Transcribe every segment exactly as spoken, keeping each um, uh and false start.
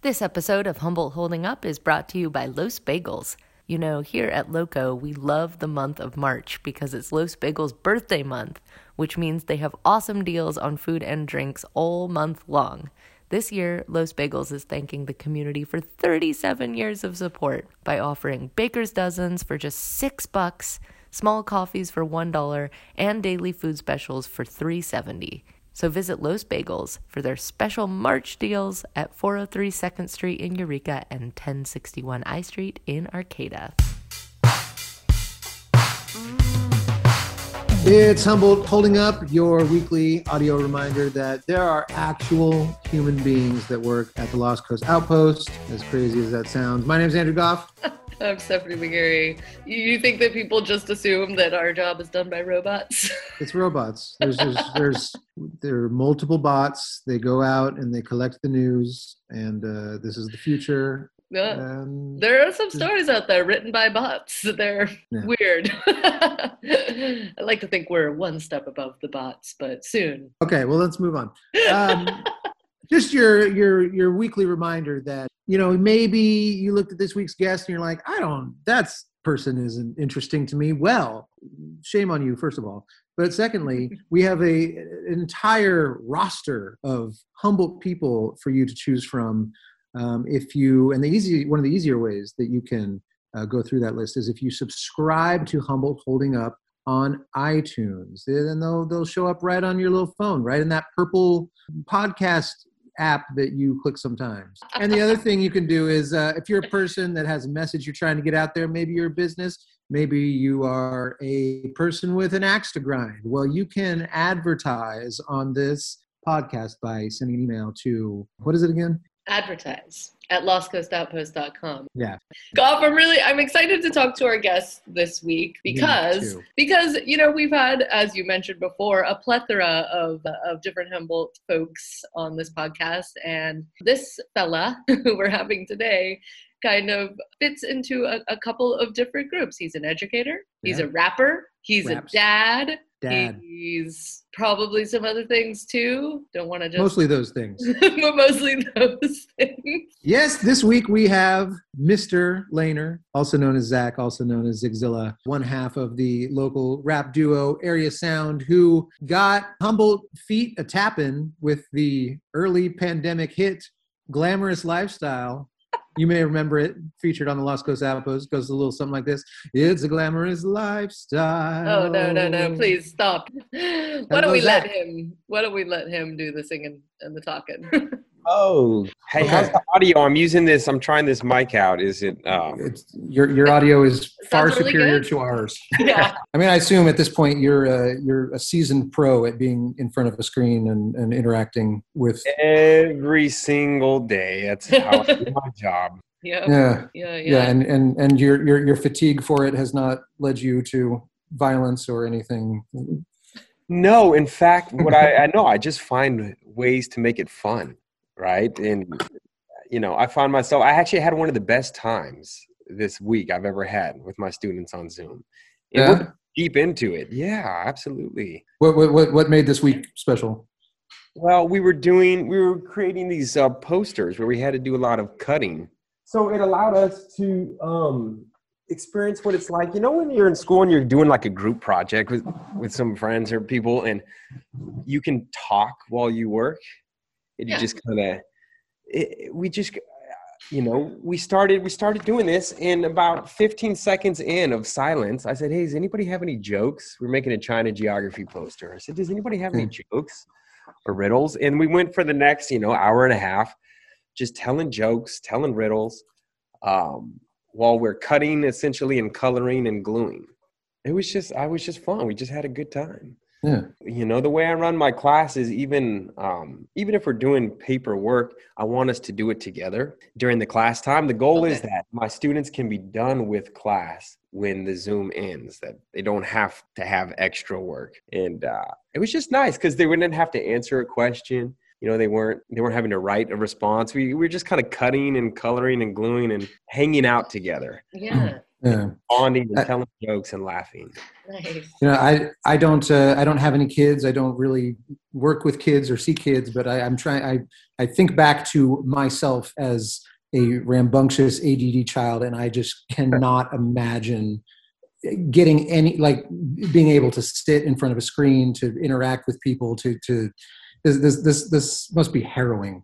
This episode of Humboldt Holding Up is brought to you by Los Bagels. You know, here at Loco, we love the month of March because it's Los Bagels' birthday month, which means they have awesome deals on food and drinks all month long. This year, Los Bagels is thanking the community for thirty-seven years of support by offering baker's dozens for just six bucks, small coffees for one dollar, and daily food specials for three seventy. So visit Los Bagels for their special March deals at four oh three second Street in Eureka and ten sixty-one I Street in Arcata. It's Humboldt Holding Up, your weekly audio reminder that there are actual human beings that work at the Lost Coast Outpost, as crazy as that sounds. My name is Andrew Goff. I'm Stephanie McGarry. You think that people just assume that our job is done by robots? It's robots. There's, there's, there's, there are multiple bots. They go out and they collect the news, and uh, this is the future. Yeah. Um, there are some stories out there written by bots. They're yeah. weird. I like to think we're one step above the bots, but soon. Okay, well, let's move on. Um, just your your your weekly reminder that, you know, maybe you looked at this week's guest and you're like, I don't, that person isn't interesting to me. Well, shame on you, first of all. But secondly, we have a an entire roster of Humboldt people for you to choose from. Um, if you, and the easy, one of the easier ways that you can uh, go through that list is if you subscribe to Humboldt Holding Up on iTunes, then they'll, they'll show up right on your little phone, right in that purple podcast app that you click sometimes. And the other thing you can do is uh, if you're a person that has a message you're trying to get out there, maybe you're a business, maybe you are a person with an axe to grind. Well, you can advertise on this podcast by sending an email to, what is it again? Advertise at lost coast outpost dot com. Yeah. Goff, I'm really, I'm excited to talk to our guests this week because, because, you know, we've had, as you mentioned before, a plethora of, of different Humboldt folks on this podcast. And this fella who we're having today kind of fits into a, a couple of different groups. He's an educator. He's yeah. a rapper. He's Raps. a dad. Dad. He's probably some other things too. Don't want to just... Mostly those things. but mostly those things. Yes, this week we have Mister Lehner, also known as Zach, also known as Zigzilla, one half of the local rap duo Area Sound, who got Humboldt feet a tappin' with the early pandemic hit Glamorous Lifestyle. You may remember it, featured on the Lost Coast Outpost. Goes a little something like this. It's a glamorous lifestyle. Oh, no, no, no. Please stop. Why don't we let him, why don't we let him do the singing and the talking? Oh, hey, okay. How's the audio? I'm using this. I'm trying this mic out. Is it? Um... It's, your your audio is far really superior good. to ours. Yeah. I mean, I assume at this point you're a, you're a seasoned pro at being in front of a screen and, and interacting with every single day. That's how I do my job. Yeah. Yeah. Yeah. Yeah. Yeah. And and and your your your fatigue for it has not led you to violence or anything. No, in fact, what I, I know, I just find ways to make it fun. Right. And, you know, I find myself, I actually had one of the best times this week I've ever had with my students on Zoom. And yeah. we're deep into it. Yeah, absolutely. What, what, what made this week special? Well, we were doing, we were creating these uh, posters where we had to do a lot of cutting. So it allowed us to um, experience what it's like, you know, when you're in school and you're doing like a group project with, with some friends or people and you can talk while you work. And you yeah. just kind of, we just, you know, we started, we started doing this and about fifteen seconds in of silence, I said, hey, does anybody have any jokes? We're making a China geography poster. I said, does anybody have any jokes or riddles? And we went for the next, you know, hour and a half, just telling jokes, telling riddles, um, while we're cutting essentially and coloring and gluing. It was just, I was just fun. We just had a good time. Yeah. You know, the way I run my classes, even um, even if we're doing paperwork, I want us to do it together during the class time. The goal okay. is that my students can be done with class when the Zoom ends, that they don't have to have extra work. And uh, it was just nice because they wouldn't have to answer a question. You know, they weren't they weren't having to write a response. We, we were just kind of cutting and coloring and gluing and hanging out together. Yeah. Yeah. Bonding and I, telling jokes and laughing. Nice. You know, I I don't uh, I don't have any kids. I don't really work with kids or see kids, but I, I'm trying. I I think back to myself as a rambunctious A D D child, and I just cannot imagine getting any like being able to sit in front of a screen, to interact with people, to to this this this, this must be harrowing.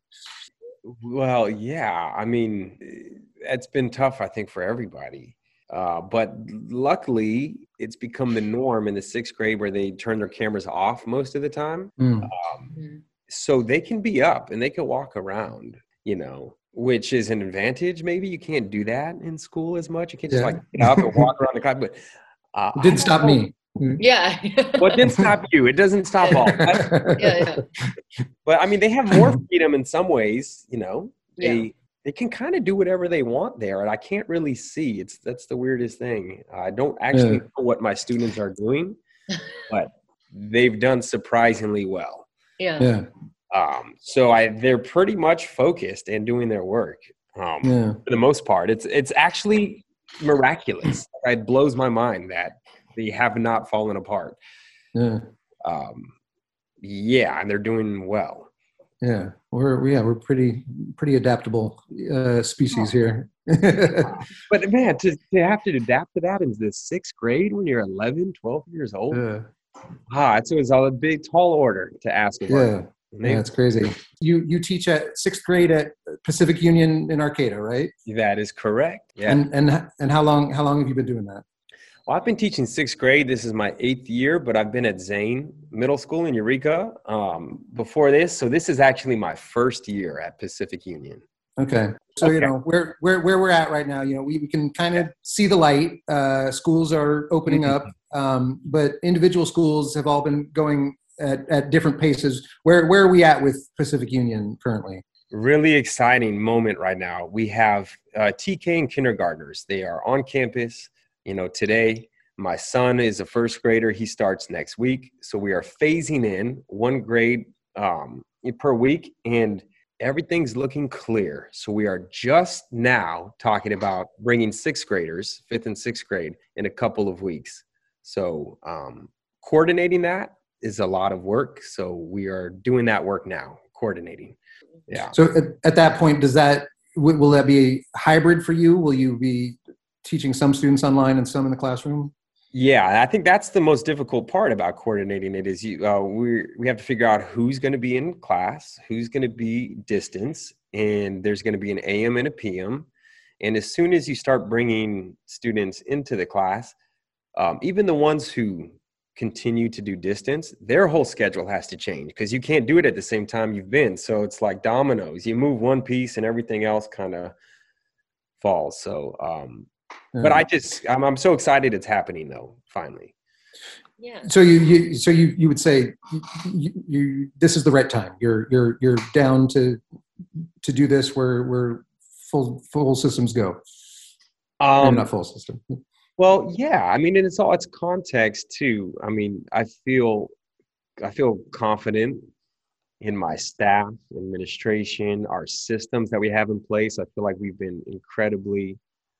Well, yeah. I mean, it's been tough, I think, for everybody. Uh, but luckily, it's become the norm in the sixth grade where they turn their cameras off most of the time. Mm. Um, Mm-hmm. so they can be up and they can walk around, you know, which is an advantage. Maybe you can't do that in school as much. You can't just Yeah. like get up and walk around the class. But uh, It didn't stop me. Yeah. Well, it didn't stop you. It doesn't stop all. yeah, yeah. But I mean, they have more freedom in some ways, you know. They Yeah. they can kind of do whatever they want there, and I can't really see. It's that's the weirdest thing. I don't actually Yeah. know what my students are doing, but they've done surprisingly well. Yeah. Yeah. Um, so I they're pretty much focused and doing their work. Um, Yeah. for the most part, it's it's actually miraculous. It blows my mind that they have not fallen apart. Yeah. Um, yeah, and they're doing well. Yeah, we're yeah we're pretty pretty adaptable uh, species here. But man, to, to have to adapt to that in the sixth grade when you're eleven, twelve years old, Yeah, ah, it's, it was a big, tall order to ask of. yeah, And they, yeah, that's crazy. You you teach at sixth grade at Pacific Union in Arcata, right? that is correct. Yeah. And and and how long how long have you been doing that? Well, I've been teaching sixth grade. This is my eighth year, but I've been at Zane Middle School in Eureka um, before this. So this is actually my first year at Pacific Union. Okay. So, Okay. you know, where, where, where we're at right now, you know, we, we can kind of see the light. Uh, schools are opening up, um, but individual schools have all been going at, at different paces. Where, where are we at with Pacific Union currently? Really exciting moment right now. We have uh, T K and kindergartners. They are on campus. You know, today, my son is a first grader. He starts next week. So we are phasing in one grade um, per week, and everything's looking clear. So we are just now talking about bringing sixth graders, fifth and sixth grade, in a couple of weeks. So um, coordinating that is a lot of work. So we are doing that work now, coordinating. Yeah. So at, at that point, does that, w- will that be hybrid for you? Will you be teaching some students online and some in the classroom? Yeah, I think that's the most difficult part about coordinating it is you, uh, we we have to figure out who's going to be in class, who's going to be distance, and there's going to be an A M and a P M. And as soon as you start bringing students into the class, um, even the ones who continue to do distance, their whole schedule has to change because you can't do it at the same time you've been. So it's like dominoes. You move one piece and everything else kind of falls. So, um, Yeah. but I just, I'm, I'm so excited it's happening though, finally. Yeah. So you, you so you, you would say you, you, this is the right time. You're, you're, you're down to, to do this where, where full, full systems go. Um, Maybe not full system. Well, yeah, I mean, and it's all, it's context too. I mean, I feel, I feel confident in my staff, administration, our systems that we have in place. I feel like we've been incredibly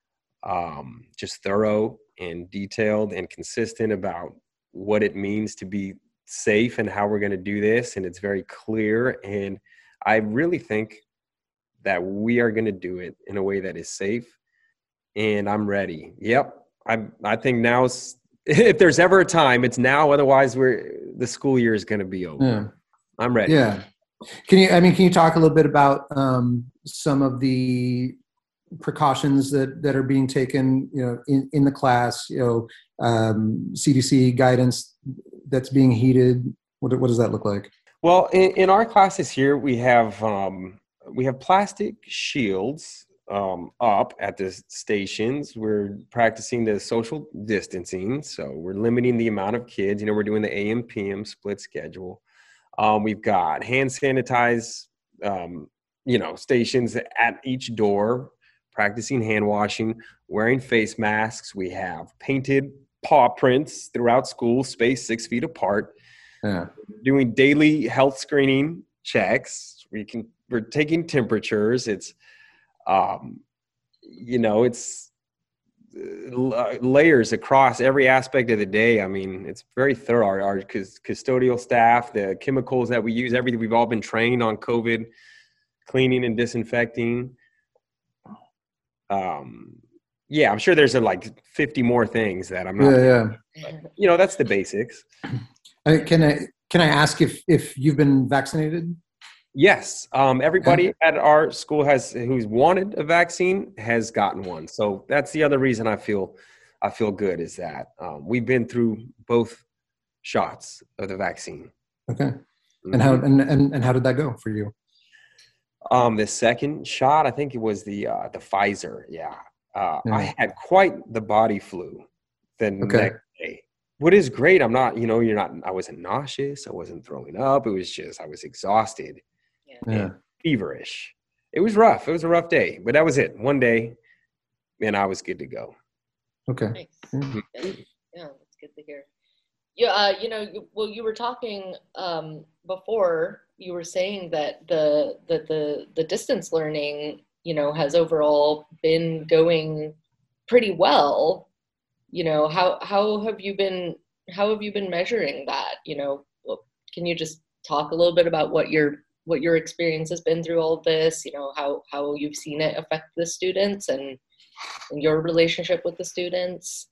um, just thorough and detailed and consistent about what it means to be safe and how we're going to do this. And it's very clear. And I really think that we are going to do it in a way that is safe. And I'm ready. Yep. I I think now's, if there's ever a time, it's now. Otherwise, we're the school year is going to be over. Yeah. I'm ready. Yeah. Can you, I mean, can you talk a little bit about um, some of the precautions that, that are being taken, you know, in, in the class, you know, um, C D C guidance that's being heeded? What, what does that look like? Well, in, in our classes here, we have, um, we have plastic shields um, up at the stations. We're practicing the social distancing. So we're limiting the amount of kids, you know, we're doing the A M P M split schedule. Um, we've got hand sanitize, um, you know, stations at each door, practicing hand washing, wearing face masks. We have painted paw prints throughout school, spaced six feet apart. Yeah. Doing daily health screening checks. We can, we're taking temperatures. It's, um, you know, it's uh, layers across every aspect of the day. I mean, it's very thorough. Our, our custodial staff, the chemicals that we use, everything. We've all been trained on COVID cleaning and disinfecting. Um, yeah, I'm sure there's a, like fifty more things that I'm not. Yeah, yeah. But, you know, that's the basics. I, can I can I ask if if you've been vaccinated? Yes, um, everybody at our school has who's wanted a vaccine has gotten one. So that's the other reason I feel I feel good is that um, we've been through both shots of the vaccine. Okay, Mm-hmm. and how and, and and how did that go for you? Um, the second shot, I think it was the uh, the Pfizer. Yeah, uh, Yeah. I had quite the body flu the Okay. next day. What is great, I'm not, you know, you're not. I wasn't nauseous. I wasn't throwing up. It was just I was exhausted. Yeah. Feverish. It was rough. It was a rough day, but that was it. One day, and I was good to go. Okay. Nice. Mm. Yeah, that's good to hear. Yeah, uh, you know, you, well, you were talking um, before. You were saying that the that the the distance learning, you know, has overall been going pretty well. You know, how how have you been how have you been measuring that? You know, well, can you just talk a little bit about what your what your experience has been through all of this? You know, how how you've seen it affect the students and, and your relationship with the students.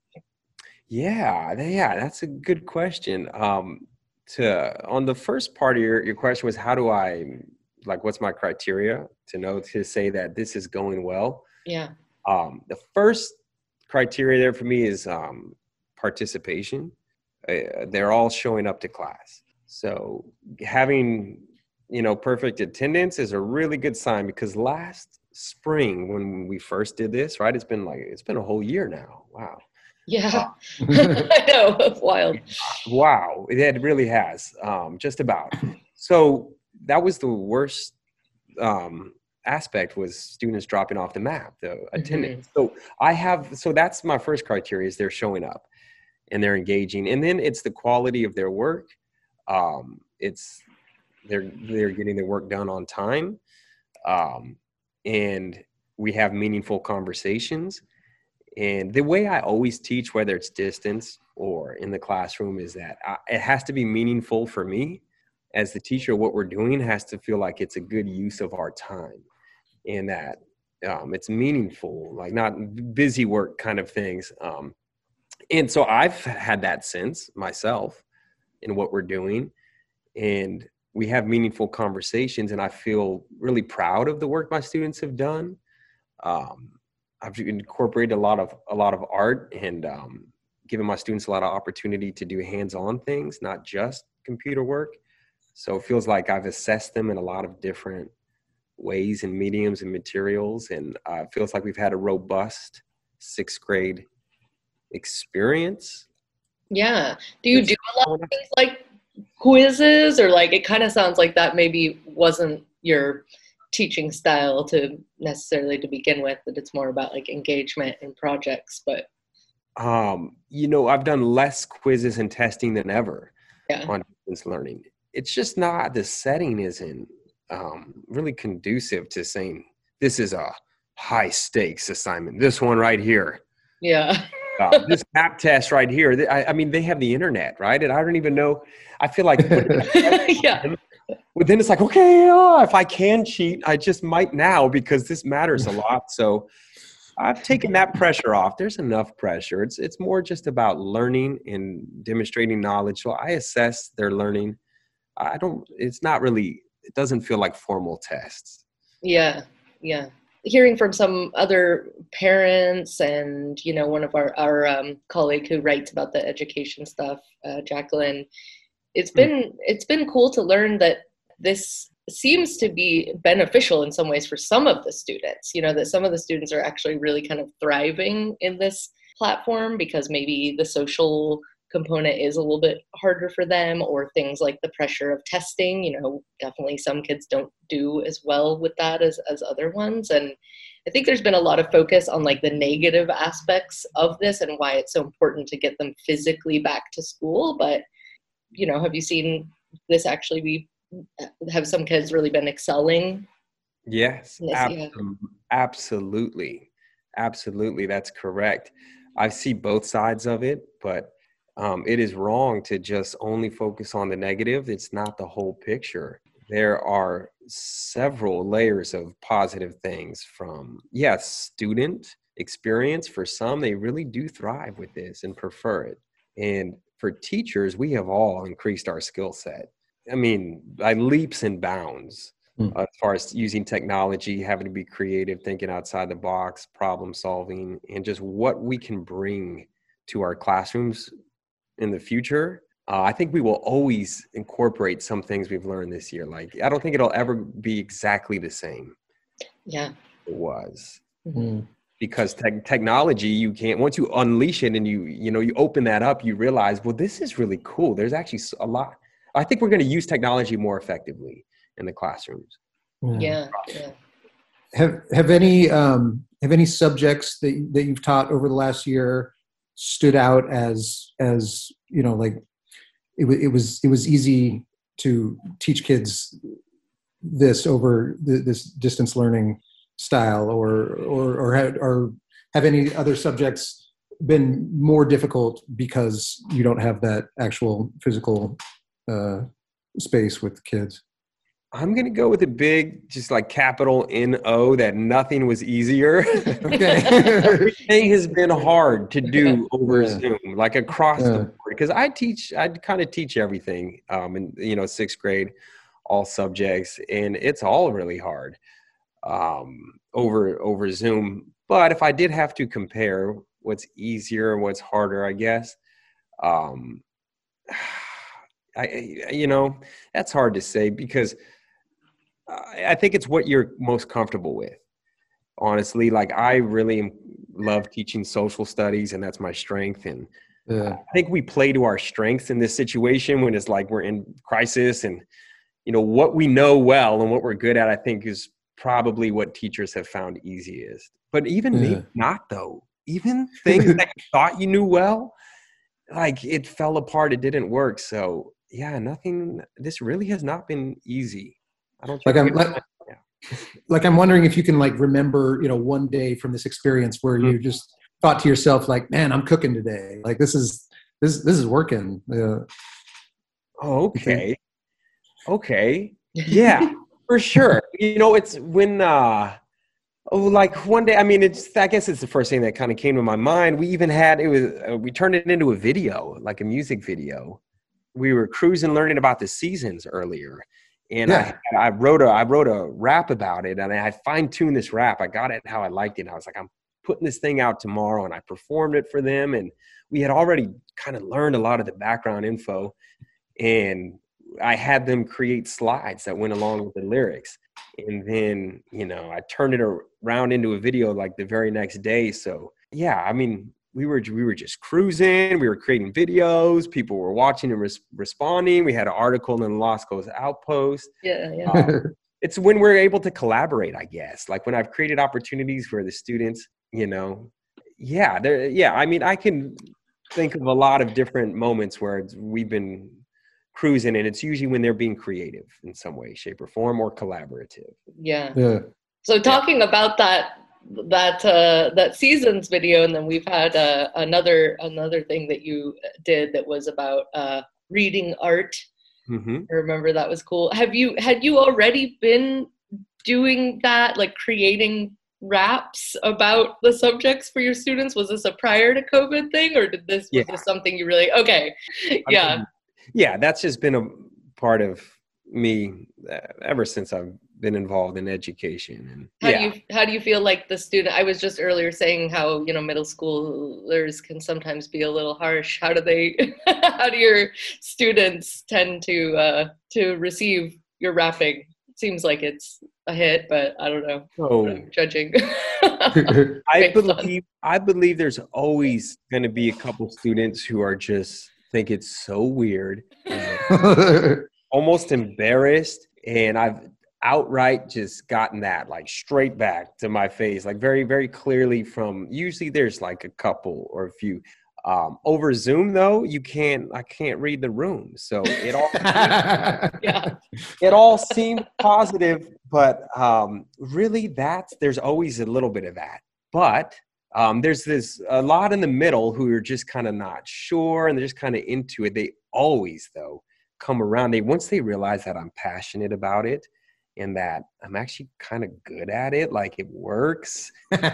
Yeah, th- yeah, that's a good question. Um, to on the first part of your, your question was how do I like what's my criteria to know to say that this is going well? Yeah. Um, the first criteria there for me is um, participation. Uh, they're all showing up to class. So having you know perfect attendance is a really good sign because last spring when we first did this, right? It's been like it's been a whole year now. Wow. Yeah, I know, it's wild. Wow, it really has, um, just about. So that was the worst um, aspect was students dropping off the map, the attendance. Mm-hmm. So I have, so that's my first criteria is they're showing up and they're engaging. And then it's the quality of their work. Um, it's, they're, they're getting their work done on time. Um, and we have meaningful conversations. And the way I always teach, whether it's distance or in the classroom, is that I, it has to be meaningful for me as the teacher. What we're doing has to feel like it's a good use of our time and that um, it's meaningful, like not busy work kind of things. Um, and so I've had that sense myself in what we're doing. And we have meaningful conversations, and I feel really proud of the work my students have done. Um, I've incorporated a lot of a lot of art and um, given my students a lot of opportunity to do hands-on things, not just computer work. So it feels like I've assessed them in a lot of different ways and mediums and materials, and uh, it feels like we've had a robust sixth grade experience. Yeah. Do you do a lot of things like quizzes, or like it kind of sounds like that maybe wasn't your teaching style to necessarily to begin with, that it's more about like engagement and projects, but um you know I've done less quizzes and testing than ever yeah. on distance learning. It's just not, the setting isn't um really conducive to saying this is a high stakes assignment, this one right here, yeah uh, this map test right here. I, I mean they have the internet, right? And I don't even know, I feel like yeah. But then it's like, okay, oh, if I can cheat, I just might now because this matters a lot. So I've taken that pressure off. There's enough pressure. It's it's more just about learning and demonstrating knowledge. So I assess their learning. I don't, it's not really, it doesn't feel like formal tests. Yeah, yeah. Hearing from some other parents and, you know, one of our, our um, colleague who writes about the education stuff, uh, Jacqueline, It's been it's been cool to learn that this seems to be beneficial in some ways for some of the students, you know, that some of the students are actually really kind of thriving in this platform because maybe the social component is a little bit harder for them, or things like the pressure of testing, you know, definitely some kids don't do as well with that as, as other ones. And I think there's been a lot of focus on like the negative aspects of this and why it's so important to get them physically back to school. But you know, have you seen this actually be, have some kids really been excelling? Yes, Yes, ab- yeah. absolutely. Absolutely, that's correct. I see both sides of it, but um, it is wrong to just only focus on the negative. It's not the whole picture. There are several layers of positive things from, yes, student experience. For some, they really do thrive with this and prefer it. And for teachers, we have all increased our skill set. I mean, by leaps and bounds. Uh, as far as using technology, having to be creative, thinking outside the box, problem solving, and just what we can bring to our classrooms in the future. Uh, I think we will always incorporate some things we've learned this year. Like, I don't think it'll ever be exactly the same. Yeah. It was. Mm-hmm. Because te- technology, you can't, once you unleash it and you, you know, you open that up, you realize, well, this is really cool. There's actually a lot. I think we're going to use technology more effectively in the classrooms. Yeah. yeah. Have have any um, have any subjects that that you've taught over the last year stood out as as you know, like it was it was it was easy to teach kids this over the, this distance learning style, or or or have, or have any other subjects been more difficult because you don't have that actual physical uh, space with kids? I'm going to go with a big, just like capital N O, that nothing was easier. Okay. Everything has been hard to do over Yeah. Zoom, like across Yeah. the board. Because I teach, I kind of teach everything um, in, you know, sixth grade, all subjects, and it's all really hard um, over, over Zoom. But if I did have to compare what's easier and what's harder, I guess, um, I, you know, that's hard to say because I think it's what you're most comfortable with. Honestly, like I really love teaching social studies, and that's my strength. And Yeah. I think we play to our strengths in this situation when it's like we're in crisis, and you know what we know well and what we're good at, I think is probably what teachers have found easiest. But even Yeah. maybe not though. Even things that you thought you knew well, like it fell apart. It didn't work. So yeah, nothing. This really has not been easy. I don't think Like I'm like, yeah. like I'm wondering if you can like remember, you know, one day from this experience where you Mm. just thought to yourself, like, man, I'm cooking today. Like this is this this is working. Yeah. Oh, okay. Okay. Yeah, for sure. You know, it's when uh oh, like one day, I mean, it's, I guess it's the first thing that kind of came to my mind. We even had, it was, uh, we turned it into a video, like a music video. We were cruising, learning about the seasons earlier. And Yeah. I, I wrote a, I wrote a rap about it, and I fine tuned this rap. I got it how I liked it. And I was like, I'm putting this thing out tomorrow, and I performed it for them. And we had already kind of learned a lot of the background info, and I had them create slides that went along with the lyrics. And then, you know, I turned it around into a video like the very next day. So yeah, I mean, we were, we were just cruising. We were creating videos. People were watching and res- responding. We had an article in the Lost Coast Outpost. Yeah, yeah. Um, it's when we're able to collaborate, I guess. Like when I've created opportunities for the students, you know, yeah, there, yeah. I mean, I can think of a lot of different moments where it's, we've been cruising, and it's usually when they're being creative in some way, shape, or form, or collaborative. Yeah. Yeah. So talking about that that uh, that seasons video, and then we've had uh, another another thing that you did that was about uh, reading art. Mm-hmm. I remember that was cool. Have you had you already been doing that, like creating raps about the subjects for your students? Was this a prior to COVID thing, or did this was Yeah. this something you really okay? Yeah. I mean, yeah, that's just been a part of me uh, ever since I've been involved in education. And How yeah, do you how do you feel like the student? I was just earlier saying how, you know, middle schoolers can sometimes be a little harsh. How do they? How do your students tend to uh, to receive your rapping? Seems like it's a hit, but I don't know. so I'm judging. I Based on- believe I believe there's always going to be a couple students who are just think it's so weird, and almost embarrassed, and I've outright just gotten that like straight back to my face, like very, very clearly from, usually there's like a couple or a few. Um, over Zoom though, you can't, I can't read the room. So it all, yeah. it all seemed positive, but um, really that's, there's always a little bit of that. but um, there's this a lot in the middle who are just kind of not sure, and they're just kind of into it. They always, though, come around. They once they realize that I'm passionate about it and that I'm actually kind of good at it, like it works,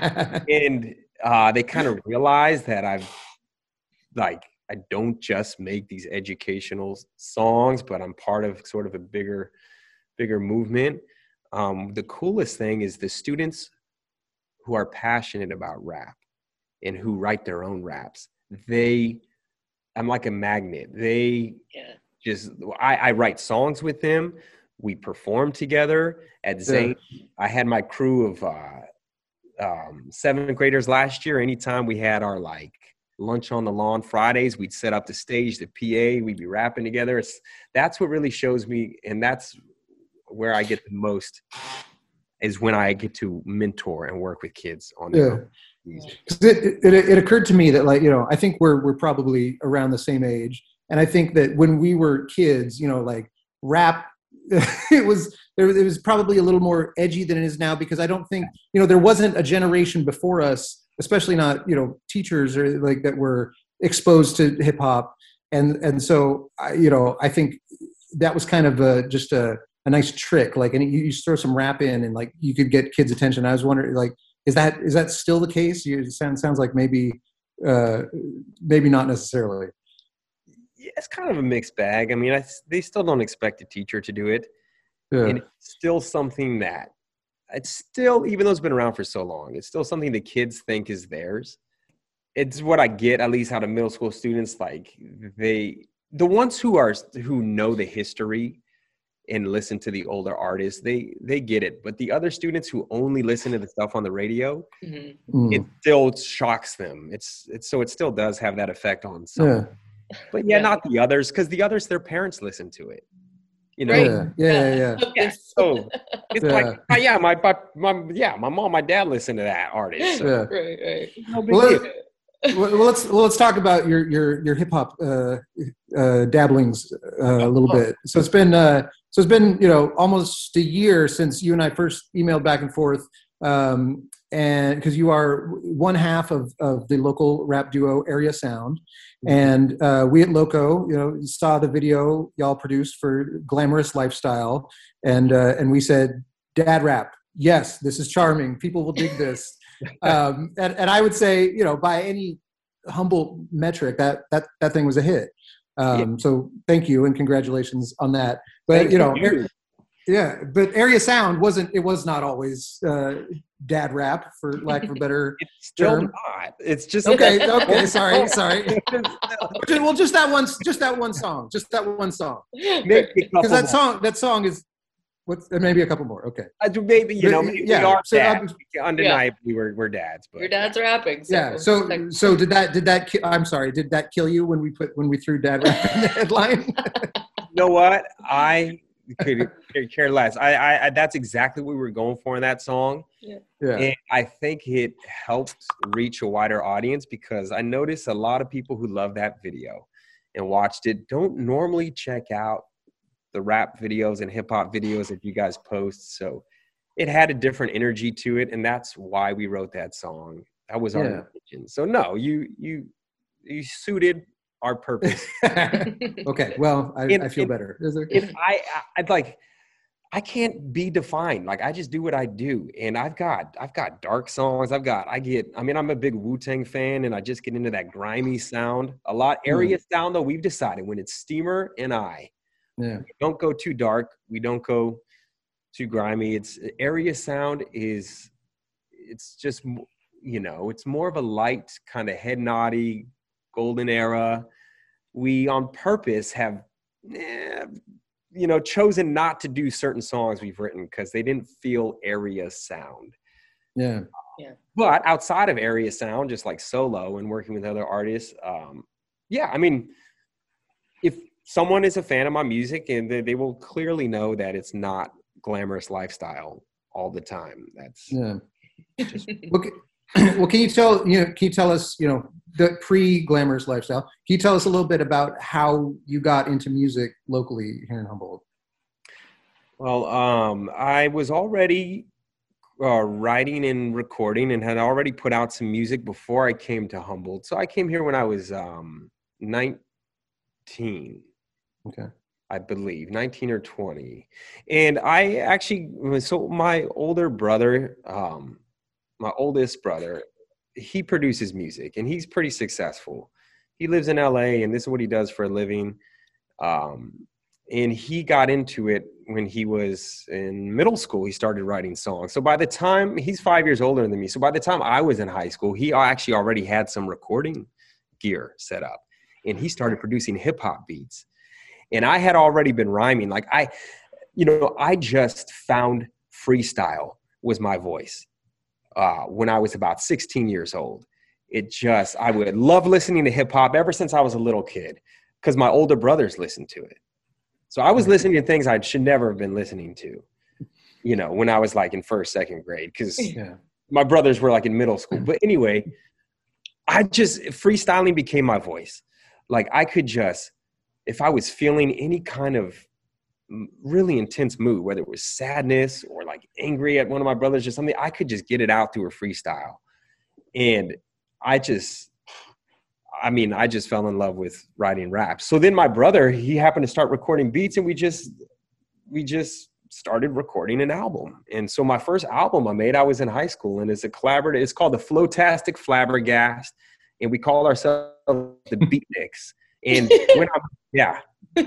and uh, they kind of realize that I've like I don't just make these educational songs, but I'm part of sort of a bigger, bigger movement. Um, the coolest thing is the students who are passionate about rap and who write their own raps. They, I'm like a magnet. They yeah. just, I, I write songs with them. We perform together at Zane. Yeah. I had my crew of uh, um, seventh graders last year. Anytime we had our like lunch on the lawn Fridays, we'd set up the stage, the P A, we'd be rapping together. It's, that's what really shows me. And that's where I get the most is when I get to mentor and work with kids on their music. It, it, it occurred to me that, like, you know, I think we're, we're probably around the same age. And I think that when we were kids, you know, like rap, it was, there, it was probably a little more edgy than it is now, because I don't think, you know, there wasn't a generation before us, especially not, you know, teachers or like that were exposed to hip hop. And, and so, I, you know, I think that was kind of a, just a, a nice trick. Like, and you, you throw some rap in and like, you could get kids' attention. I was wondering, like, is that, is that still the case? You, it sounds, sounds like maybe, uh, maybe not necessarily. Yeah, it's kind of a mixed bag. I mean, I, they still don't expect a teacher to do it. Yeah. And it's still something that it's still, even though it's been around for so long, it's still something the kids think is theirs. It's what I get, at least out of middle school students. Like they, the ones who are, who know the history and listen to the older artists, they, they get it. But the other students who only listen to the stuff on the radio, mm-hmm. mm. it still shocks them. It's, it's, so it still does have that effect on some, yeah. but yeah, yeah, not the others. Cause the others, their parents listen to it. You know, right. yeah, yeah, yeah. yeah. yeah. So it's yeah. like, oh, yeah, my, my, my, yeah, my mom, my dad listen to that artist. So. Yeah. Right, right. No big well, deal. Well, let's well, let's talk about your your your hip hop uh, uh, dabblings uh, a little oh. bit. So it's been uh, so it's been you know almost a year since you and I first emailed back and forth, um, and because you are one half of of the local rap duo Area Sound, and uh, we at Loco, you know, saw the video y'all produced for Glamorous Lifestyle, and uh, and we said, "Dad rap, yes, this is charming. People will dig this." um, and, and I would say, you know, by any humble metric, that that that thing was a hit. Um, yeah. So thank you and congratulations on that. But thank you know, you. Er, yeah, but Area Sound wasn't. It was not always uh, dad rap, for lack of a better it's still term. Not. It's just okay. Okay, sorry, sorry. Well, just that one, just that one song, just that one song. Because that song, that song is. What's maybe a couple more? Okay. Uh, maybe you know, maybe yeah. we are so, dads. Um, Undeniably, yeah. we're we're dads. But your dad's rapping. So yeah. So so did that did that? Ki- I'm sorry. Did that kill you when we put when we threw dad rap in the headline? You know what? I could care less. I, I I that's exactly what we were going for in that song. Yeah. Yeah. And I think it helped reach a wider audience because I noticed a lot of people who love that video and watched it don't normally check out the rap videos and hip hop videos that you guys post. So it had a different energy to it. And that's why we wrote that song. That was our yeah. intention. So no, you, you, you suited our purpose. Okay. Well, I, and, I feel and, better. Is there- and I, I, I'd like, I can't be defined. Like I just do what I do. And I've got, I've got dark songs. I've got, I get, I mean, I'm a big Wu-Tang fan and I just get into that grimy sound a lot. Area mm. sound though, we've decided when it's Steamer and I, yeah. we don't go too dark. We don't go too grimy. It's Area Sound is, it's just, you know, it's more of a light kind of head naughty golden era. We on purpose have, eh, you know, chosen not to do certain songs we've written because they didn't feel Area Sound. Yeah. Yeah. But outside of Area Sound, just like solo and working with other artists, um, yeah, I mean, if someone is a fan of my music and they, they will clearly know that it's not Glamorous Lifestyle all the time. That's yeah. Just, well, well, can you tell you know? Can you tell us you know the pre-Glamorous Lifestyle? Can you tell us a little bit about how you got into music locally here in Humboldt? Well, um, I was already uh, writing and recording and had already put out some music before I came to Humboldt. So I came here when I was um, nineteen. Okay. I believe nineteen or twenty. And I actually, so my older brother, um, my oldest brother, he produces music and he's pretty successful. He lives in L A and this is what he does for a living. Um, and he got into it when he was in middle school. He started writing songs. So by the time, he's five years older than me. So by the time I was in high school, he actually already had some recording gear set up and he started producing hip hop beats. And I had already been rhyming. Like I, you know, I just found freestyle was my voice uh, when I was about sixteen years old. It just, I would love listening to hip hop ever since I was a little kid because my older brothers listened to it. So I was listening to things I should never have been listening to, you know, when I was like in first, second grade, because yeah. my brothers were like in middle school. But anyway, I just, freestyling became my voice. Like I could just, if I was feeling any kind of really intense mood, whether it was sadness or like angry at one of my brothers or something, I could just get it out through a freestyle. And I just, I mean, I just fell in love with writing raps. So then my brother, he happened to start recording beats and we just, we just started recording an album. And so my first album I made, I was in high school and it's a collaborative, it's called the Flowtastic Flabbergast. And we call ourselves the Beatniks. And when I'm, yeah.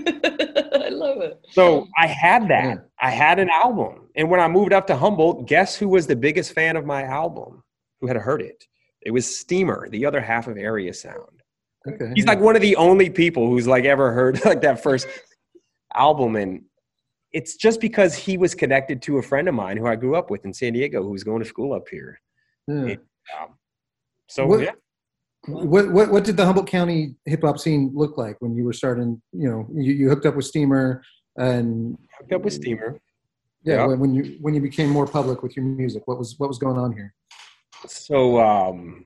I love it. So I had that. I had an album. And when I moved up to Humboldt, guess who was the biggest fan of my album? Who had heard it? It was Steamer, the other half of Area Sound. Okay. He's like one of the only people who's like ever heard like that first album. And it's just because he was connected to a friend of mine who I grew up with in San Diego who was going to school up here. Yeah. And, um, so, what, yeah. What, what what did the Humboldt County hip hop scene look like when you were starting? You know, you, you hooked up with Steamer and hooked up with Steamer. Yeah, yep. when, when you when you became more public with your music, what was what was going on here? So um,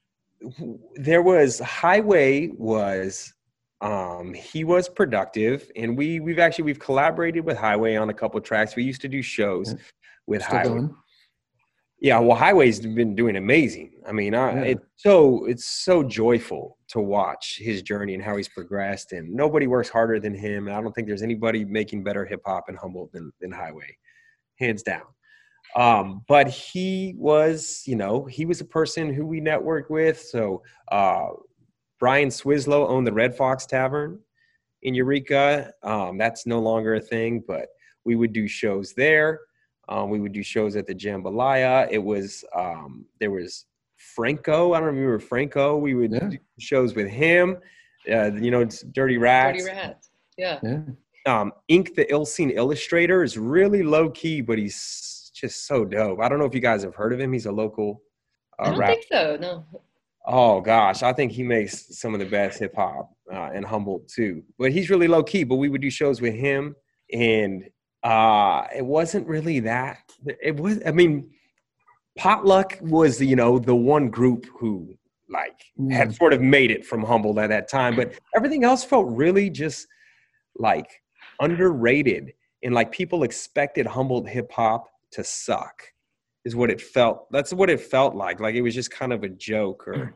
there was Highway was um, he was productive, and we we've actually we've collaborated with Highway on a couple of tracks. We used to do shows yeah. with Still Highway. Going? Yeah, well, Highway's been doing amazing. I mean, I, yeah. it's so it's so joyful to watch his journey and how he's progressed. And nobody works harder than him. And I don't think there's anybody making better hip hop in Humboldt than, than Highway, hands down. Um, but he was, you know, he was a person who we networked with. So uh, Brian Swislow owned the Red Fox Tavern in Eureka. Um, that's no longer a thing, but we would do shows there. Um, we would do shows at the Jambalaya. It was, um, there was Franco. I don't remember Franco. We would yeah. do shows with him. Uh, you know, it's Dirty Rats. Dirty Rats. Yeah. yeah. Um, Ink, the Ill Scene Illustrator, is really low key, but he's just so dope. I don't know if you guys have heard of him. He's a local uh, I don't rap. think so, no. Oh, gosh. I think he makes some of the best hip hop uh, in Humboldt, too. But he's really low key, but we would do shows with him. And Uh, it wasn't really that. It was. I mean, Potluck was, you know, the one group who like mm. had sort of made it from Humboldt at that time, but everything else felt really just like underrated, and like people expected Humboldt hip hop to suck, is what it felt. That's what it felt like. Like it was just kind of a joke, or,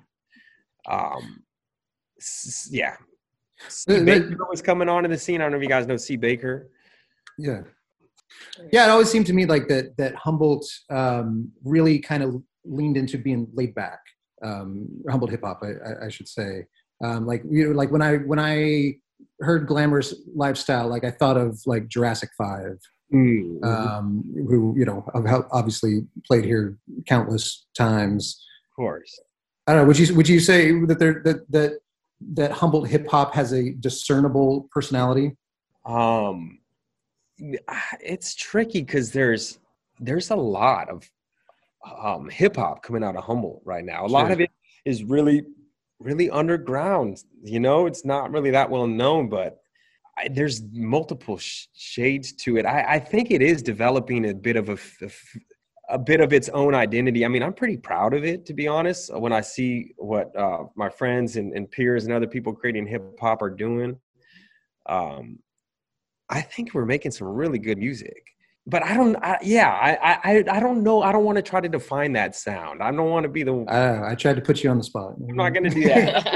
um, yeah. C. Baker was coming on to the scene. I don't know if you guys know C. Baker. Yeah. Yeah, it always seemed to me like that that Humboldt um, really kind of leaned into being laid back. Um, Humboldt hip hop, I, I, I should say. Um, like you know, like when I when I heard glamorous lifestyle, like I thought of like Jurassic Five, mm-hmm. um, who you know obviously played here countless times. Of course. I don't know. Would you would you say that there that that that Humboldt hip hop has a discernible personality? Um. It's tricky because there's there's a lot of um, hip hop coming out of Humboldt right now. A sure. lot of it is really, really underground. You know, it's not really that well known, but I, there's multiple sh- shades to it. I, I think it is developing a bit of a, a, a bit of its own identity. I mean, I'm pretty proud of it, to be honest. When I see what uh, my friends and, and peers and other people creating hip hop are doing. Um, I think we're making some really good music. but I don't, I, yeah, I, I, I don't know. I don't want to try to define that sound. I don't want to be the, uh, I tried to put you on the spot. I'm not going to do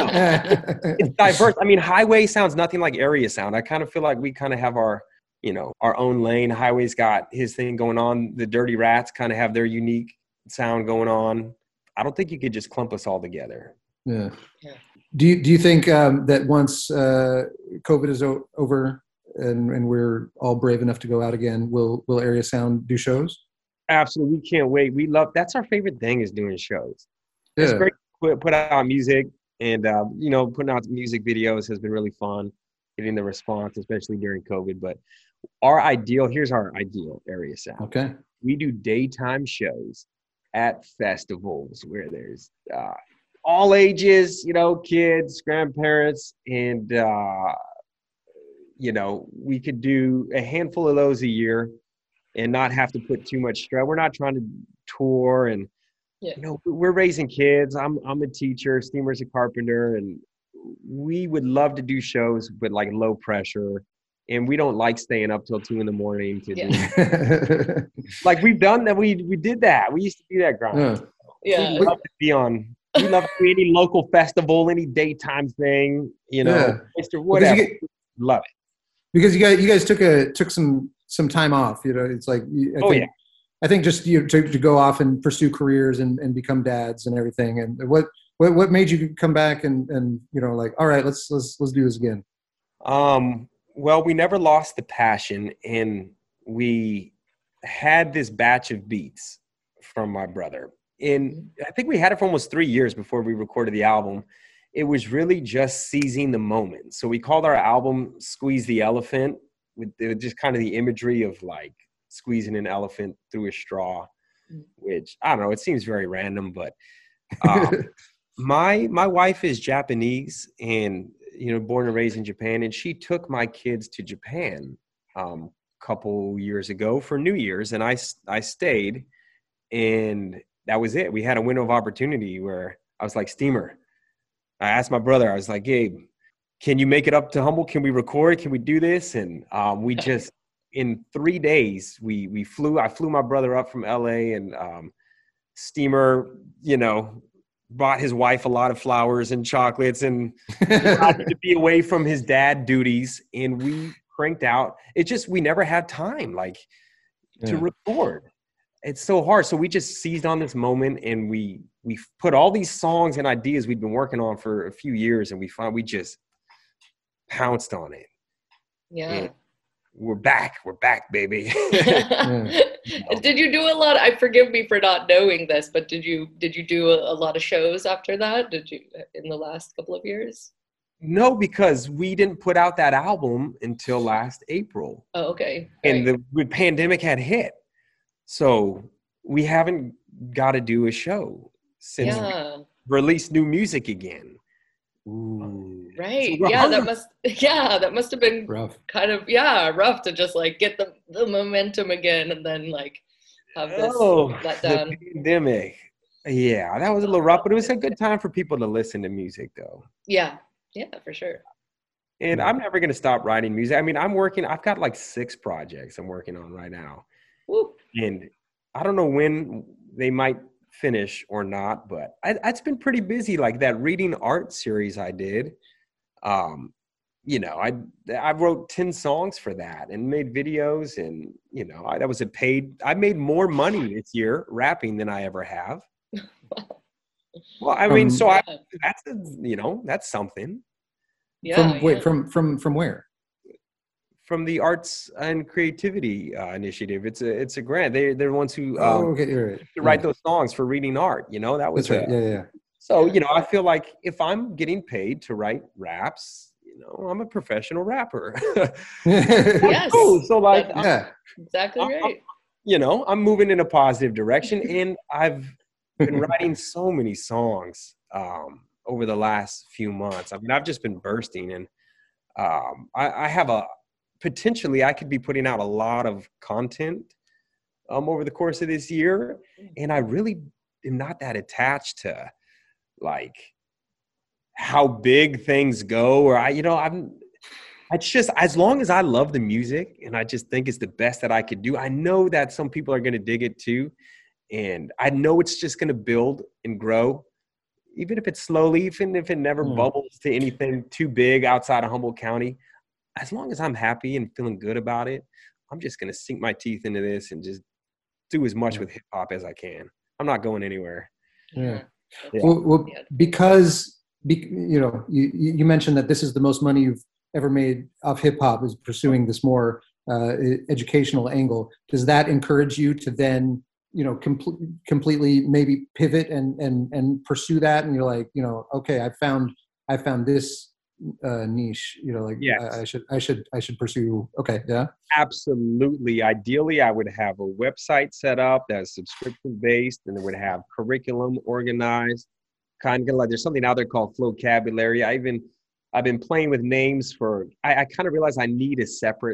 that. It's diverse. I mean, highway sounds nothing like area sound. I kind of feel like we kind of have our, you know, our own lane. Highway's got his thing going on. The Dirty Rats kind of have their unique sound going on. I don't think you could just clump us all together. Yeah. yeah. Do you, do you think um, that once uh, COVID is o- over, And, and we're all brave enough to go out again, will will Area Sound do shows? Absolutely. We can't wait. We love, that's our favorite thing, is doing shows. Yeah. It's great to put, put out music, and, uh, you know, putting out music videos has been really fun, getting the response, especially during COVID. But our ideal, here's our ideal Area Sound. Okay. We do daytime shows at festivals where there's uh, all ages, you know, kids, grandparents, and, uh, you know, we could do a handful of those a year and not have to put too much stress. We're not trying to tour, and, yeah. you know, we're raising kids. I'm I'm a teacher, Steamer's a carpenter, and we would love to do shows, but like low pressure. And we don't like staying up till two in the morning to yeah. do. Like we've done that. We we did that. We used to do that growing. Yeah. We love to be on. We love to be any local festival, any daytime thing. You know, yeah. whatever. You get, love it. Because you guys, you guys took a took some some time off. You know, it's like I oh think, yeah. I think just you know, to to go off and pursue careers and, and become dads and everything. And what what what made you come back and, and you know like all right, let's let's let's do this again. Um. Well, we never lost the passion, and we had this batch of beats from my brother, and I think we had it for almost three years before we recorded the album. It was really just seizing the moment. So we called our album Squeeze the Elephant, with just kind of the imagery of like squeezing an elephant through a straw, which I don't know, it seems very random, but um, my my wife is Japanese and, you know, born and raised in Japan. And she took my kids to Japan um, a couple years ago for New Year's. And I, I stayed, and that was it. We had a window of opportunity where I was like, Steamer, I asked my brother, I was like, Gabe, can you make it up to Humboldt? Can we record? Can we do this? And um, we just, in three days, we we flew, I flew my brother up from L A, and um, Steamer, you know, bought his wife a lot of flowers and chocolates, and had to be away from his dad duties. And we cranked out. It just, we never had time, like, yeah. to record. It's so hard. So we just seized on this moment, and we, we put all these songs and ideas we'd been working on for a few years, and we found we just pounced on it. Yeah. And we're back. We're back, baby. yeah. Did you do a lot? I forgive me for not knowing this, but did you, did you do a, a lot of shows after that? Did you, in the last couple of years? No, because we didn't put out that album until last April. Oh, okay. And right. the, the pandemic had hit. So we haven't got to do a show since yeah. we released new music again. Ooh. Right. So yeah, that must yeah, that must have been rough. Kind of yeah, rough to just like get the, the momentum again and then like have this oh, let down. The pandemic. Yeah, that was a little rough, but it was a good time for people to listen to music though. Yeah. Yeah, for sure. And I'm never gonna stop writing music. I mean, I'm working, I've got like six projects I'm working on right now. Whoop. And I don't know when they might finish or not, but I, it's been pretty busy. Like that reading art series I did, um, you know, I I wrote ten songs for that and made videos, and you know, I, that was a paid. I made more money this year rapping than I ever have. Well, I mean, um, so I that's a, you know, that's something. Yeah. From yeah. wait, from from from where? From the Arts and Creativity uh, Initiative. It's a it's a grant. They they're the ones who um, oh, okay, you're right. to write yeah. those songs for reading art. You know, that was That's right. a, yeah, yeah. So you know, I feel like if I'm getting paid to write raps, you know, I'm a professional rapper. Yes. Cool. So like, yeah, exactly right. I'm, you know, I'm moving in a positive direction, and I've been writing so many songs um, over the last few months. I mean, I've just been bursting, and um, I, I have a. Potentially, I could be putting out a lot of content um, over the course of this year. And I really am not that attached to like how big things go, or I, you know, I'm, It's just, as long as I love the music and I just think it's the best that I could do, I know that some people are going to dig it too. And I know it's just going to build and grow, even if it's slowly, even if it never Mm. bubbles to anything too big outside of Humboldt County. As long as I'm happy and feeling good about it, I'm just going to sink my teeth into this and just do as much with hip hop as I can. I'm not going anywhere. Yeah. Yeah. Well, well, because, be, you know, you, you mentioned that this is the most money you've ever made of hip hop, is pursuing this more uh, educational angle. Does that encourage you to then, you know, com- completely maybe pivot and, and, and pursue that? And you're like, you know, okay, I found, I found this uh, niche, you know, like Yes. I, I should, I should, I should pursue. Okay. Yeah. Absolutely. Ideally, I would have a website set up that's subscription based, and it would have curriculum organized. Kind of like there's something out there called Flocabulary. I even I've been playing with names for. I, I kind of realized I need a separate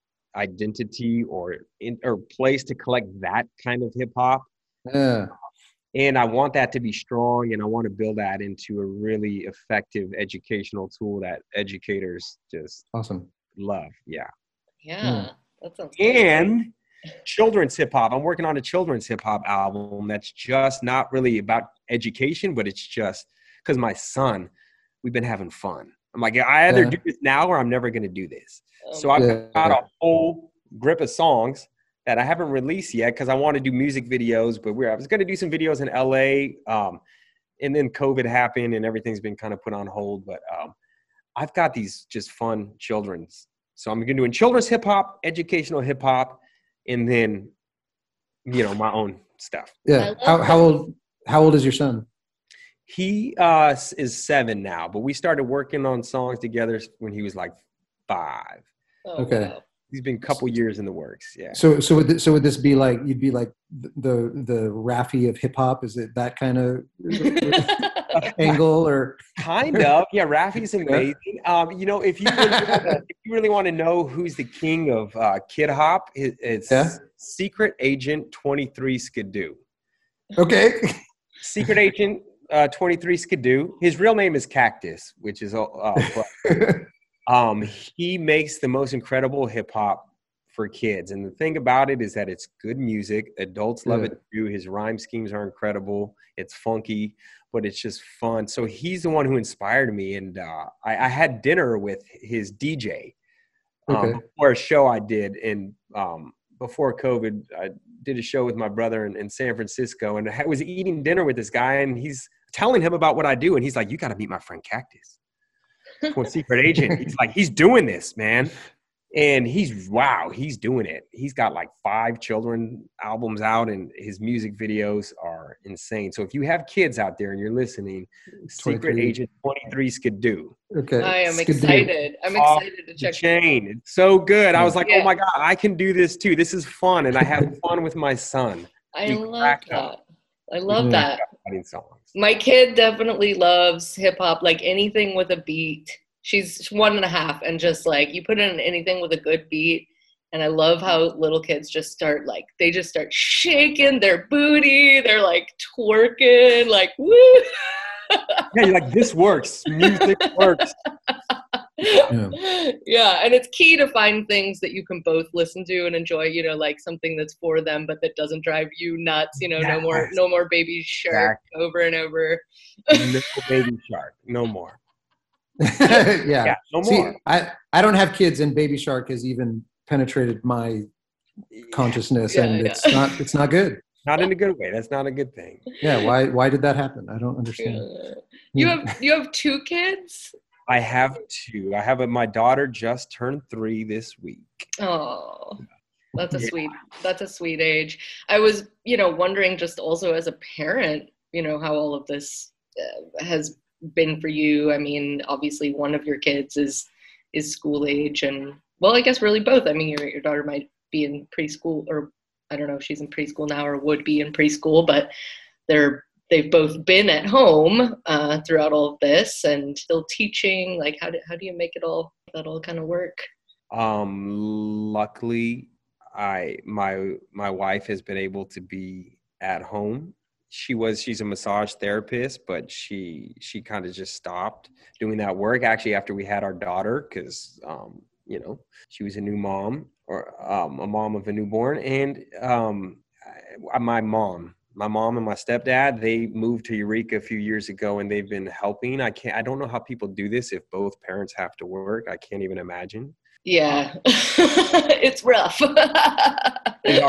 identity or in, or place to collect that kind of hip hop. Yeah. And I want that to be strong, and I want to build that into a really effective educational tool that educators just Awesome. love. Yeah. Yeah, that sounds great. And children's hip hop. I'm working on a children's hip hop album that's just not really about education, but it's just because my son, we've been having fun. I'm like, I either Yeah. do this now or I'm never going to do this. Um, So I've Yeah. got a whole grip of songs that I haven't released yet because I want to do music videos, but we're, I was going to do some videos in L A. Um, and then COVID happened and everything's been kind of put on hold. But um, I've got these just fun children's. So I'm going to do in children's hip hop, educational hip hop, and then, you know, my own stuff. Yeah. I How, love how that. old, how old is your son? He uh, is seven now, but we started working on songs together when he was like five. Oh, Okay. wow. He's been a couple years in the works. Yeah. So, so would, this, so would this be like, you'd be like the, the Raffi of hip hop? Is it that kind of angle or? Kind of. Yeah. Raffi's amazing. Um, you know, if you really wanna, if you really want to know who's the king of uh, kid hop, it, it's Yeah. Secret Agent twenty-three Skidoo. Okay. Secret Agent uh, twenty-three Skidoo. His real name is Cactus, which is uh, but, um, he makes the most incredible hip hop for kids. And the thing about it is that it's good music. Adults love Yeah. it too. His rhyme schemes are incredible. It's funky, but it's just fun. So he's the one who inspired me. And uh, I, I had dinner with his D J um, Okay. before a show I did. And um, before COVID, I did a show with my brother in, in San Francisco. And I was eating dinner with this guy. And he's telling him about what I do. And he's like, you got to meet my friend Cactus. One Secret Agent. He's like, he's doing this, man. And he's, wow, he's doing it. He's got like five children albums out and his music videos are insane. So if you have kids out there and you're listening, Secret twenty-three. Agent twenty-three Skidoo. Okay. I am Skidoo. excited. I'm Off excited to The check chain. It's so good. I was like, Yeah. oh my God, I can do this too. This is fun. And I have fun with my son. I We love cracked that. up. I love Yeah. that. Writing songs. My kid definitely loves hip hop, like anything with a beat. She's one and a half, and just like you put in anything with a good beat. And I love how little kids just start like they just start shaking their booty. They're like twerking, like woo. Yeah, you're like, this works. Music works. Yeah. Yeah, and it's key to find things that you can both listen to and enjoy, you know, like something that's for them but that doesn't drive you nuts, you know, no more Yes. no more Baby Shark over and over. No Baby Shark. No more. yeah. Yeah, no See, more. I, I don't have kids, and Baby Shark has even penetrated my consciousness, Yeah, and yeah. it's not it's not good. Not in a good way. That's not a good thing. Yeah. Why why did that happen? I don't understand. Yeah. You have you have two kids? I have two. I have a, my daughter just turned three this week. Oh, that's a Yeah. sweet that's a sweet age. I was, you know, wondering just also as a parent, you know, how all of this uh, has been for you. I mean, obviously one of your kids is is school age, and well, I guess really both. I mean, your your daughter might be in preschool, or I don't know if she's in preschool now or would be in preschool, but they're they've both been at home uh, throughout all of this and still teaching. Like, how do how do you make it all that all kind of work? Um, luckily, I my my wife has been able to be at home. she was, she's a massage therapist, but she, she kind of just stopped doing that work actually after we had our daughter. Cause, um, you know, she was a new mom or, um, a mom of a newborn. And, um, I, my mom, my mom and my stepdad, they moved to Eureka a few years ago and they've been helping. I can't, I don't know how people do this if both parents have to work. I can't even imagine. Yeah, it's rough. Yeah,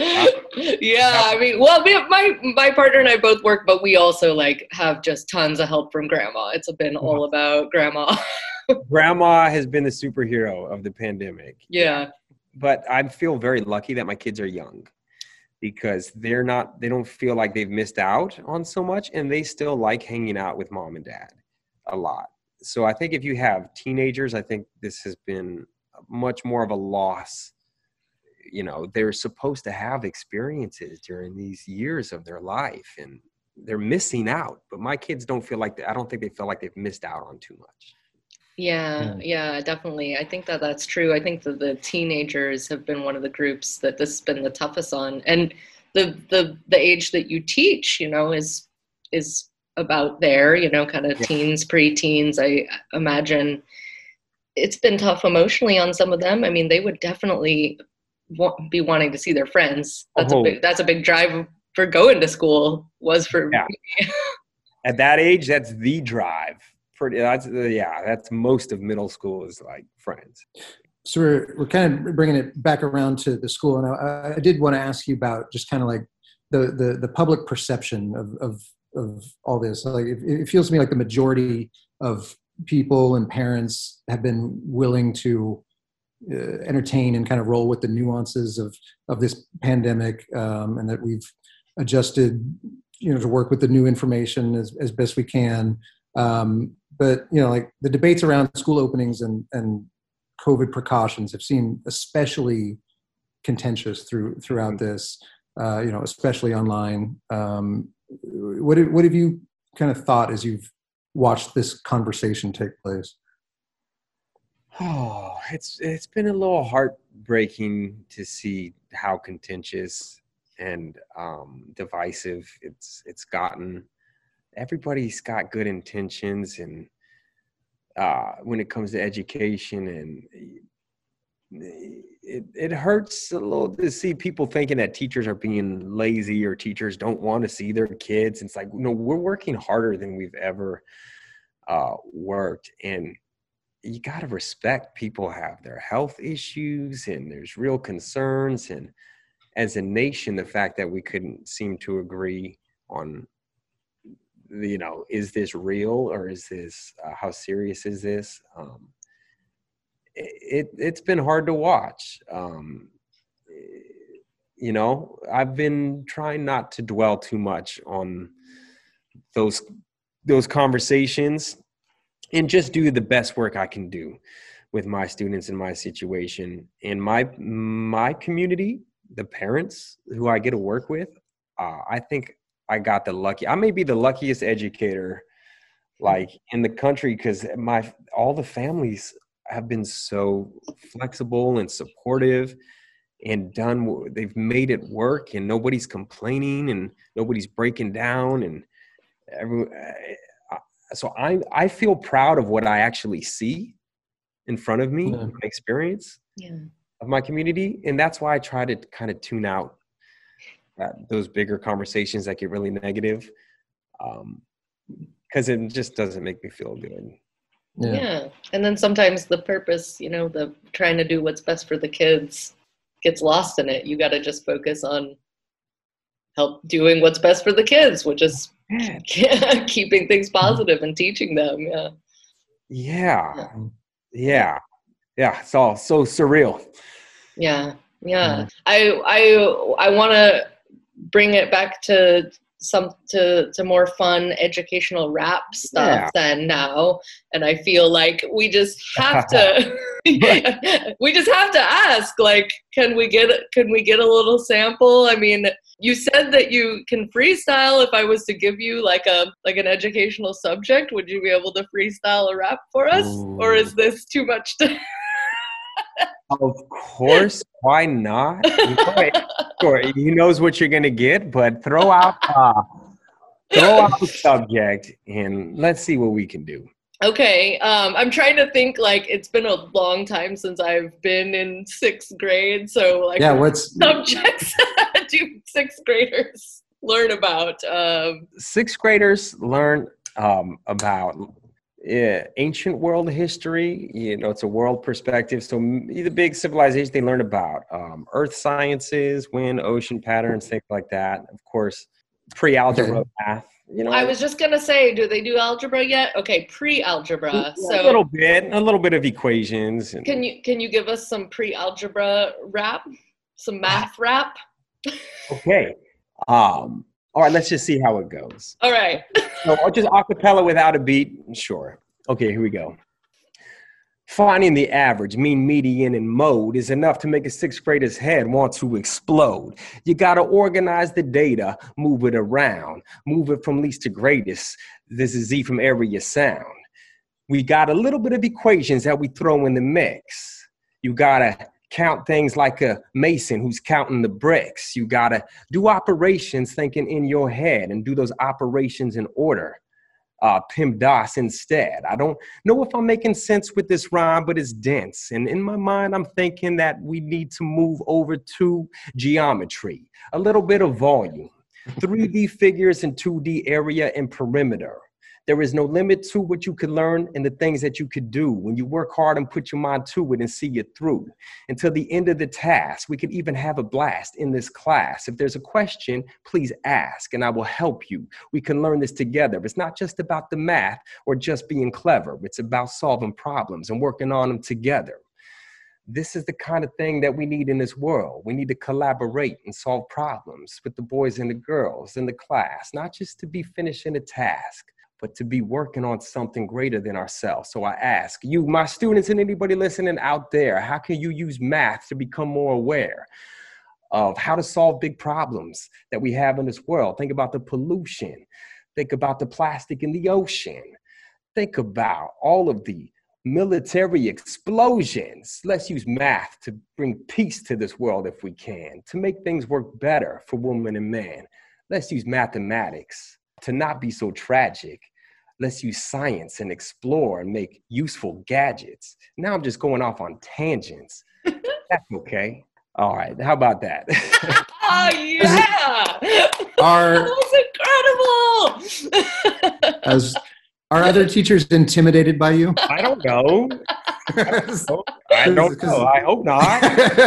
I mean, well, my my partner and I both work, but we also like have just tons of help from grandma. It's been all about grandma. Grandma has been the superhero of the pandemic. Yeah. But I feel very lucky that my kids are young because they're not, they don't feel like they've missed out on so much and they still like hanging out with mom and dad a lot. So I think if you have teenagers, I think this has been much more of a loss. You know, they're supposed to have experiences during these years of their life and they're missing out. But my kids don't feel like, I don't think they feel like they've missed out on too much. Yeah, yeah, definitely. I think that that's true. I think that the teenagers have been one of the groups that this has been the toughest on. And the the the age that you teach, you know, is is about there, you know, kind of yeah. teens, pre-teens, I imagine. It's been tough emotionally on some of them. I mean, they would definitely wa- be wanting to see their friends. That's oh. a big, that's a big drive for going to school was for yeah. me. At that age, that's the drive. Pretty, that's yeah, that's most of middle school is like friends. So we're we're kind of bringing it back around to the school, and I, I did want to ask you about just kind of like the the the public perception of of of all this. Like it, it feels to me like the majority of people and parents have been willing to uh, entertain and kind of roll with the nuances of of this pandemic, um, and that we've adjusted, you know, to work with the new information as as best we can. Um, but you know, like the debates around school openings and and COVID precautions have seemed especially contentious through throughout this. Uh, you know, especially online. Um, what what have you kind of thought as you've watched this conversation take place? Oh, it's it's been a little heartbreaking to see how contentious and um, divisive it's it's gotten. Everybody's got good intentions, and uh, when it comes to education, and it it hurts a little to see people thinking that teachers are being lazy or teachers don't want to see their kids. It's like, no, we're working harder than we've ever uh, worked, and you got to respect people have their health issues and there's real concerns. And as a nation, the fact that we couldn't seem to agree on, you know, is this real or is this, uh, how serious is this? Um, it, it's been hard to watch. Um, you know, I've been trying not to dwell too much on those, those conversations and just do the best work I can do with my students in my situation and my, my community, the parents who I get to work with. Uh, I think I got the lucky, I may be the luckiest educator like in the country, because my, all the families have been so flexible and supportive and done, they've made it work and nobody's complaining and nobody's breaking down. And every, so I, I feel proud of what I actually see in front of me, yeah. my experience yeah. of my community. And that's why I try to kind of tune out Uh, those bigger conversations that get really negative, um, because it just doesn't make me feel good. Yeah. yeah. And then sometimes the purpose, you know, the trying to do what's best for the kids gets lost in it. You got to just focus on help doing what's best for the kids, which is keeping things positive and teaching them. Yeah. Yeah. Yeah. Yeah. Yeah. It's all so surreal. Yeah. Yeah. Mm. I, I, I want to bring it back to some, to, to more fun educational rap stuff yeah. than now. And I feel like we just have to, we just have to ask, like, can we get, can we get a little sample? I mean, you said that you can freestyle. If I was to give you like a, like an educational subject, would you be able to freestyle a rap for us? Ooh. Or is this too much to Of course, why not? You know, sure, he knows what you're gonna get, but throw out, uh, throw out the subject and let's see what we can do. Okay, um, I'm trying to think, like, it's been a long time since I've been in sixth grade, so, like, yeah, what's subjects do sixth graders learn about? Um, sixth graders learn um, about uh, ancient world history. You know, it's a world perspective, so the big civilizations they learn about um, earth sciences, wind, ocean patterns, things like that. Of course, pre-algebra okay. math. You know, I was just gonna say, do they do algebra yet? Okay, pre-algebra. So a little bit, a little bit of equations. And, can you can you give us some pre-algebra rap, some math rap? okay. Um. All right. Let's just see how it goes. All right. So I'll just acapella without a beat. Sure. Okay. Here we go. Finding the average, mean, median, and mode is enough to make a sixth grader's head want to explode. You got to organize the data, move it around, move it from least to greatest. This is Z from area sound. We got a little bit of equations that we throw in the mix. You got to count things like a mason who's counting the bricks. You got to do operations thinking in your head and do those operations in order. Uh, PEMDAS instead. I don't know if I'm making sense with this rhyme, but it's dense. And in my mind, I'm thinking that we need to move over to geometry, a little bit of volume, three D figures and two D area and perimeter. There is no limit to what you could learn and the things that you could do when you work hard and put your mind to it and see it through until the end of the task. We could even have a blast in this class. If there's a question, please ask and I will help you. We can learn this together. It's not just about the math or just being clever. It's about solving problems and working on them together. This is the kind of thing that we need in this world. We need to collaborate and solve problems with the boys and the girls in the class, not just to be finishing a task, but to be working on something greater than ourselves. So I ask you, my students, and anybody listening out there, how can you use math to become more aware of how to solve big problems that we have in this world? Think about the pollution. Think about the plastic in the ocean. Think about all of the military explosions. Let's use math to bring peace to this world if we can, to make things work better for woman and man. Let's use mathematics to not be so tragic. Let's use science and explore and make useful gadgets. Now I'm just going off on tangents. That's okay. All right. How about that? Oh, yeah. Are, that was incredible. as, are other teachers intimidated by you? I don't know. I don't know. I, don't know. I hope not.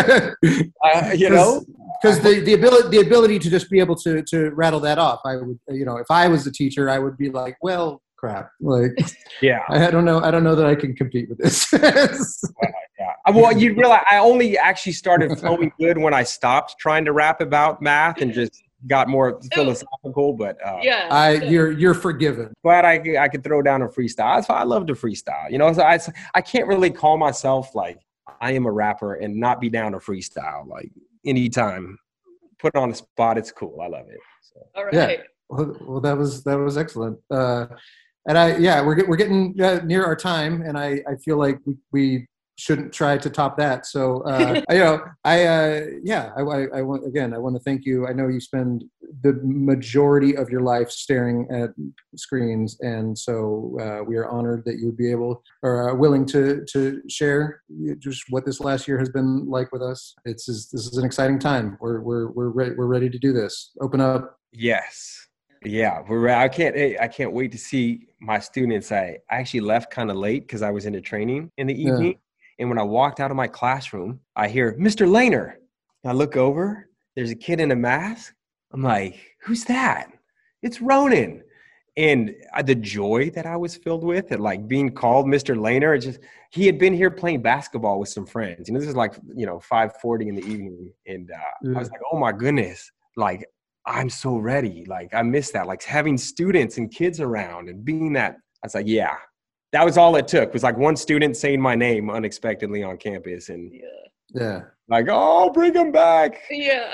uh, you know? Because the, the ability the ability to just be able to to rattle that off, I would, you know, if I was the teacher, I would be like, well, crap, like, yeah, I don't know, I don't know that I can compete with this. uh, yeah. Well, you realize I only actually started flowing good when I stopped trying to rap about math and just got more philosophical. But uh, yeah, I you're you're forgiven. Glad I I could throw down a freestyle. That's why I love to freestyle. You know, so I I can't really call myself like I am a rapper and not be down to freestyle like. Anytime, put on the spot, it's cool. I love it. So. All right. Yeah. Well, well, that was that was excellent. Uh, and I, yeah, we're we're getting uh, near our time, and I, I feel like we, we shouldn't try to top that. So, uh, you know, I, uh, yeah, I, I, I want again, I want to thank you. I know you spend the majority of your life staring at screens, and so uh, we are honored that you would be able or uh, willing to to share just what this last year has been like with us. It's this is an exciting time. We're we're we're ready, we're ready to do this. Open up. Yes. Yeah, we're. I can't. I can't wait to see my students. I, I actually left kind of late because I was in a training in the evening. Yeah. And when I walked out of my classroom, I hear Mister Lehner. I look over. There's a kid in a mask. I'm like, who's that? It's Ronan. And the joy that I was filled with at like being called Mister Lehner, it just he had been here playing basketball with some friends. You know, this is like, you know, five forty in the evening. And uh, yeah. I was like, oh my goodness, like I'm so ready. Like I miss that, like having students and kids around and being that. I was like, yeah, that was all it took. It was like one student saying my name unexpectedly on campus. And yeah. Yeah. Like, oh, bring him back. Yeah.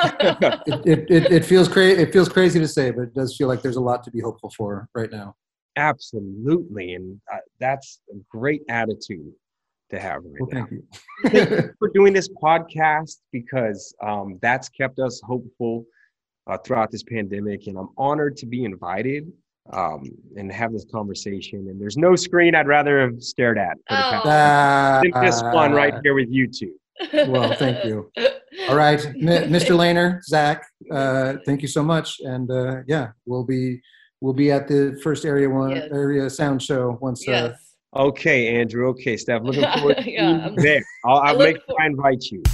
it, it, it, it feels crazy. It feels crazy to say, but it does feel like there's a lot to be hopeful for right now. Absolutely. And uh, that's a great attitude to have right well, now. Thank you. Thank you for doing this podcast because um, that's kept us hopeful uh, throughout this pandemic, and I'm honored to be invited um, and have this conversation. And there's no screen I'd rather have stared at for the past Uh, than this one right here with you two. Well, thank you. All right, M- Mister Lehner, Zach, uh, thank you so much. And uh, yeah, we'll be we'll be at the first area one Yes. area sound show once. Uh, Yes. Okay, Andrew. Okay, Steph. Looking forward to Yeah, you I'm- there. I'll, I'll look make sure I invite you.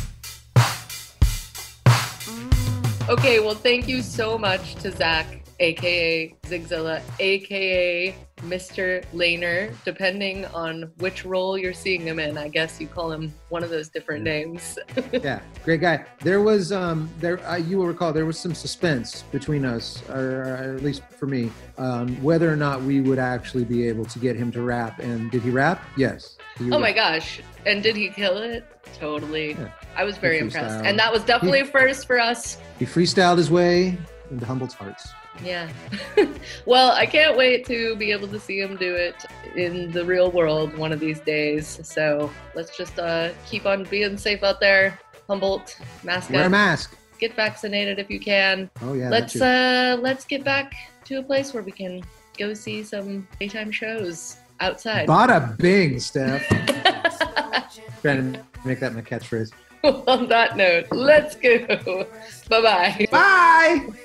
Okay, well, thank you so much to Zach, aka Zigzilla, aka Mister Lehner, depending on which role you're seeing him in. I guess you call him one of those different names. Yeah, great guy. There was um there uh, you will recall there was some suspense between us, or, or at least for me, um, whether or not we would actually be able to get him to rap. And did he rap? Yes. He Oh my rapped. gosh. And did he kill it? Totally. Yeah. I was very He impressed. freestyled. And that was definitely a first for us. He freestyled his way into Humboldt's hearts. Yeah. Well, I can't wait to be able to see him do it in the real world one of these days. So let's just uh, keep on being safe out there. Humboldt, mask Wear a up. mask. Get vaccinated if you can. Oh yeah. that let's too. uh let's get back to a place where we can go see some daytime shows outside. Bada bing, Steph. Trying to make that my catchphrase. On that note, let's go. Bye-bye. Bye.